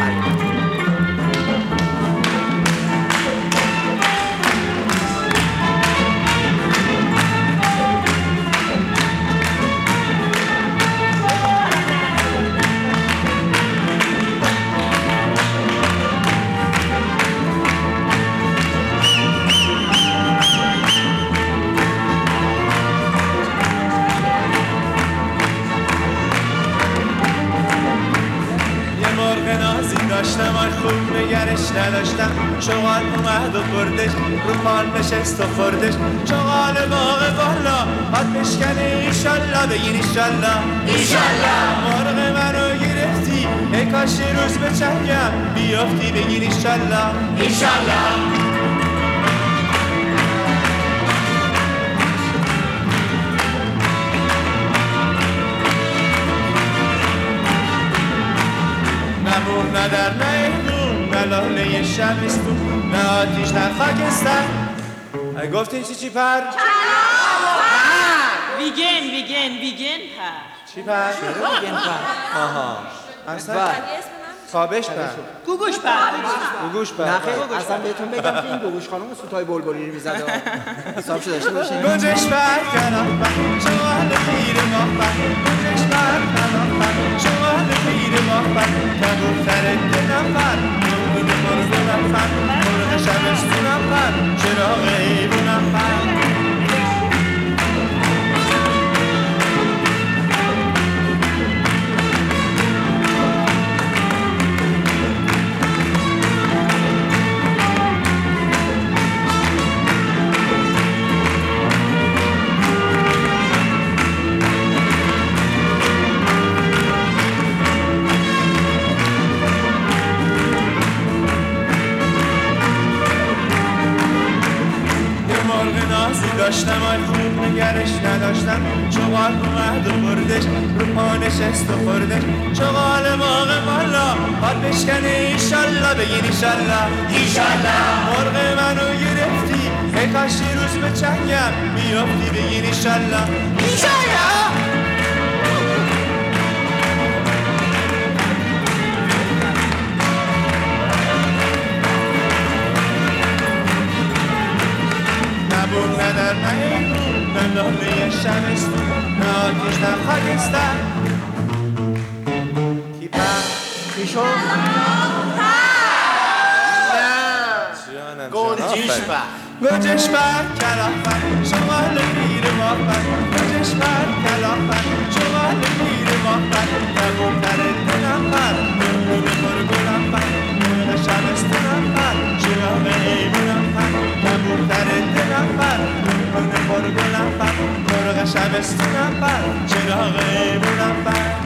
داشتم آن خوب نگرش نداشتم شغال اومد و بردش رو پان نشست و خوردش شغال باغ بالا حد بشکنه ایشالله بگین ایشالله ایشالله مرغ منو گرفتی ای کاش روز به چنگم بیافتی بگین ایشالله ایشالله نه در نه ایدون نه لاله شبستون نه آتیش نه خاکستر گفتین چی پر؟ ویگن پر چی پر؟ ویگن پر آها اصلا خوابش پر گوگوش پر نه خیلی اصلا بهتون بگم که این گوگوش خانم سوتای بلبلی رو میزده حسابشو داشته باشین گوجش پر کنم پر شمال پیر ماه پر گوجش پر کنم پر شمال پیر ماه پر کبوتر دلم پر نور مرغونم پر مرغ شبستونم پر چراغ ایوونم پر داشتم آن خوب نگرش نداشتم شغال اومد و بردش رو پا نشست و خوردش شغال باغ بالا حال بشکنه ایشالله بگین ایشالله ایشالله مرغ منو گرفتی ای کاش روز به چنگم بیافتی بگین ایشالله ایشالله نه در نه نه لاله شبستون نه آتیش نه خاکستر کی پر؟ چی شد؟ گنجش پر گنجش پر کلافر شمال پیر ماه پر گنجش پر کلافر شمال پیر ماه پر کبوتر دلم پر نور مرغونم پر مرغ شبستونم پر چراغ ایوونم پر کبوتر دلم پر نور مرغونم پر مرغ شبستونم پر چراغ ایوونم پر